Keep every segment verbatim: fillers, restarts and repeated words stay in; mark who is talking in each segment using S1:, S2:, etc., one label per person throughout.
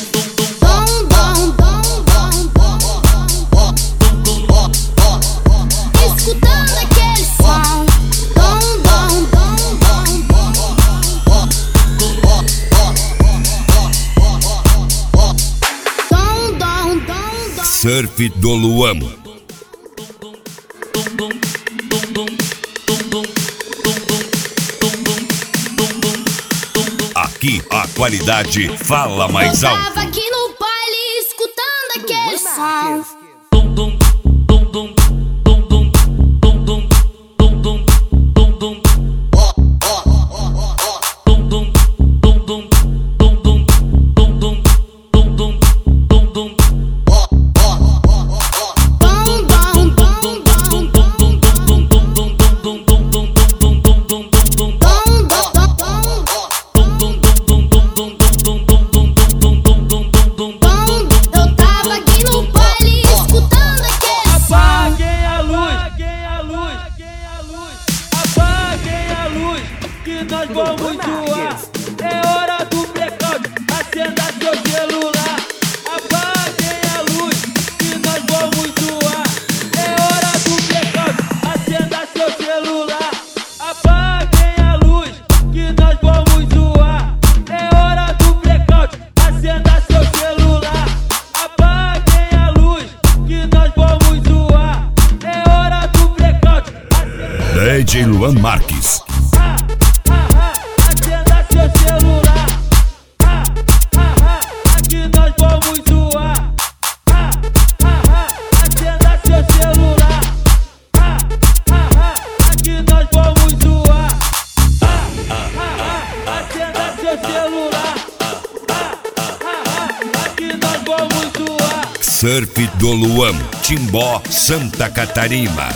S1: Escutando aquele som.
S2: Surf do Luan. Aqui a qualidade fala mais alto.
S1: Eu tava aqui no baile escutando aquele som.
S3: Nós vamos zoar, é hora do blackout, acenda seu celular. Apaguem a luz, que nós vamos zoar, é hora do blackout, acenda seu celular. Apaguem a luz, que nós vamos zoar, é hora do blackout, acenda seu celular. Apaguem a luz, que nós vamos zoar, é hora do blackout, acenda...
S2: D J Luan Marques.
S3: Celular, ah, ah, ah, aqui nós vamos zoar, ah, ah, ah, acenda seu celular, ah, ah, ah, aqui nós vamos zoar, ah, ah, ah, acenda seu celular, ah, ah, ah, aqui nós vamos zoar.
S2: Surf do Luan, Timbó, Santa Catarina.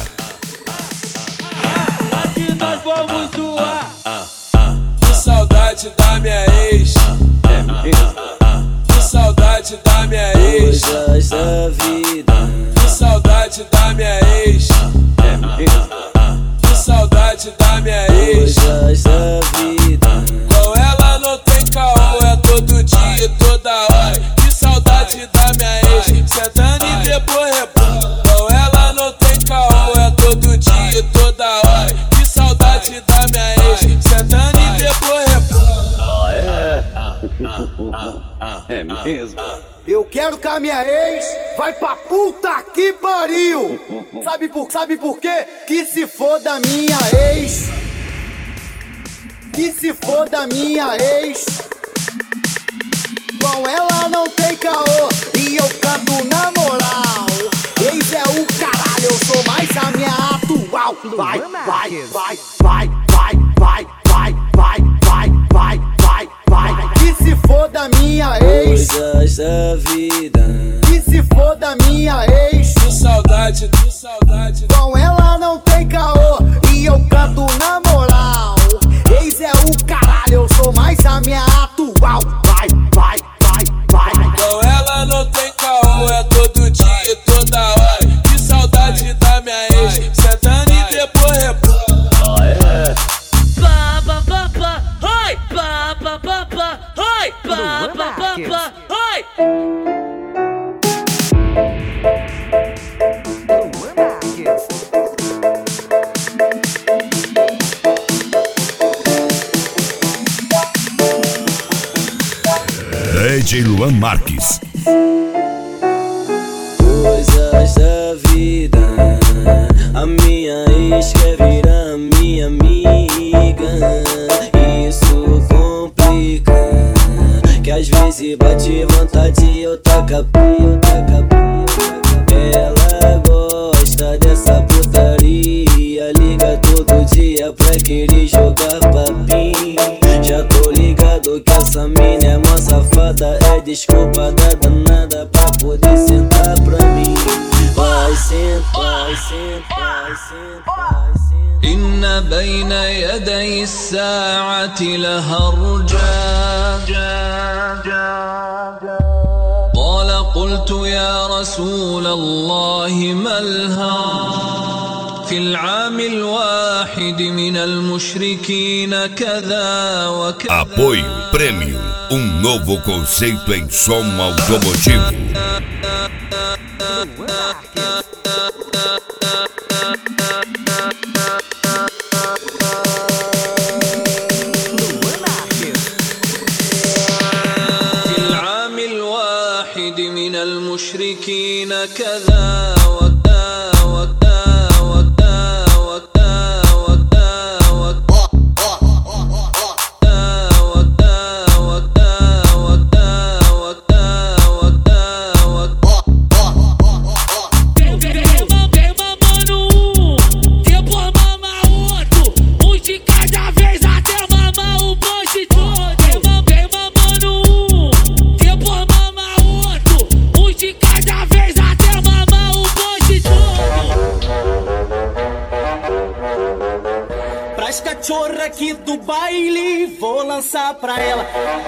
S3: Ah, aqui nós vamos zoar.
S4: Saudade da minha ex, é mesmo? Que saudade da minha ex,
S5: coisas da vida.
S4: Que saudade da minha ex,
S5: é mesmo?
S4: Que saudade da minha ex,
S5: coisas da vida.
S4: Com ela não tem caô, é todo dia e toda hora. Que saudade da minha ex, sentando e depois rebola. Com ela não tem caô, é todo dia e toda hora. Que saudade da minha ex, sentando e depois rebola.
S5: É mesmo?
S6: Eu quero que a minha ex vai pra puta que pariu. Sabe por, sabe por quê? Que se foda minha ex. Que se foda minha ex. Com ela não tem caô e eu canto na moral. Ex é o caralho, eu sou mais a minha atual. Vai, vai, vai, vai, vai, vai, vai, vai, vai, vai, vai, vai. Que se foda minha ex.
S5: Coisas da vida.
S6: Que se foda minha ex.
S4: Que saudade, que saudade.
S6: Com ela não tem caô e eu canto na moral. Ex é o caralho, eu sou mais a minha atual. Vai, vai, vai, vai.
S4: Com ela não tem caô, é todo dia e toda hora. Que saudade da minha ex, sentando e depois rebola.
S5: Oh, é.
S3: Pá, pá, pá, pá, oi, pá, pá, pá, pá, oi, pá, pá, pá, pá, oi.
S2: D J Luan Marques.
S5: Coisas da vida. A minha ex quer virar minha amiga. Isso complica. Que às vezes bate vontade e eu taca eu taca Ela gosta dessa putaria. Liga todo dia pra querer jogar papinho. Já tô ligado que essa mina é mó safada. É desculpa da danada pra poder sentar pra mim. Vai sentar, sentar, sentar, sentar.
S7: إن بين يدي الساعة لهرجا قال قلت يا رسول الله ما الهرج في العام الواحد من المشركين كذا وكذا.
S2: Apoio Prêmio Um novo conceito em som automotivo.
S7: في العام الواحد من المشركين كذا وكذا وكذا وكذا وكذا وكذا
S6: Pras cachorra aqui do baile, vou lançar pra ela.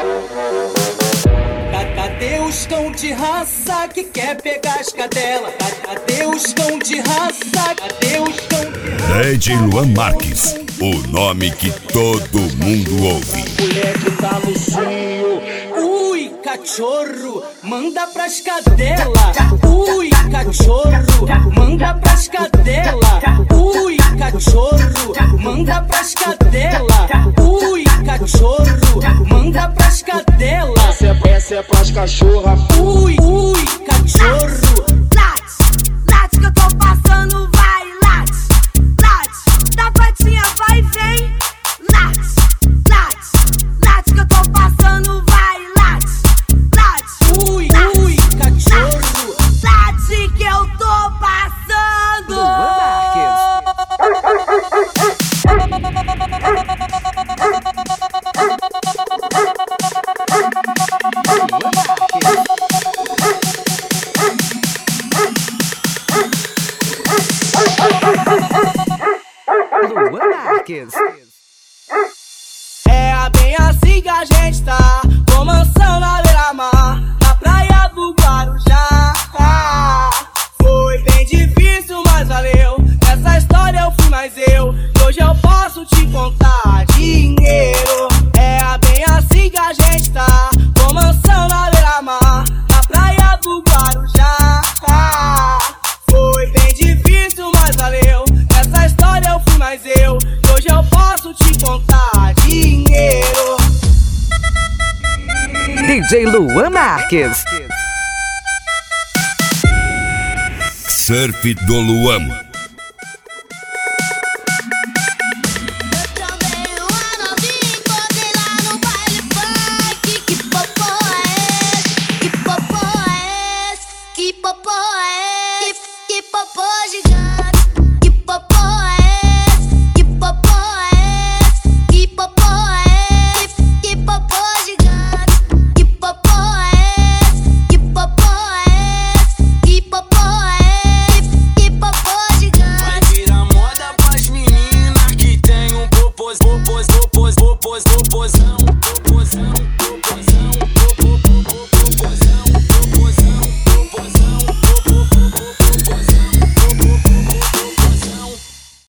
S6: Cadê os cão de raça que quer pegar as cadelas? Cadê os cão de raça? Cadê os cão de raça?
S2: D J Luan Marques, o nome que todo mundo ouve.
S6: Moleque tá no cio. Ui, cachorro, manda pras cadela. Ui, cachorro, manda pras cadela. Ui, cachorro, manda pras cadela. Ui, cachorro, manda pras cadela.
S8: Essa é, essa é pras cachorra.
S6: Ui, ui, cachorro.
S1: Late, late que eu tô passando, vai, late, late, da patinha vai e vem, late, late, late que eu tô passando, vai, late, late,
S6: Ui, ui, cachorro.
S1: late que eu tô passando.
S6: É bem assim que a gente tá, com mansão na beira-mar, na praia do Guarujá. Foi bem difícil, mas valeu. Nessa história eu fui mais eu, e hoje eu posso te contar dinheiro. É bem assim que a gente tá, com mansão na beira-mar, na praia do Guarujá. Foi bem difícil, mas valeu. Nessa história eu fui mais eu, e hoje eu posso te contar dinheiro.
S9: D J Luan Marques.
S2: Surf do Luan.
S1: Eu também uma novinha, encontrei lá no baile funk. Que popô é esse? Que popô é esse? Que popô é esse? Que popô gigante? Que popô é esse? Que popô é esse? Que popô é esse? Que popô gigante? Que popô é esse? Que popô é esse? Que popô é esse? Que popô gigante?
S4: Vai virar moda pras meninas que tem um popôs, popôs, popôs, popôs, popôs.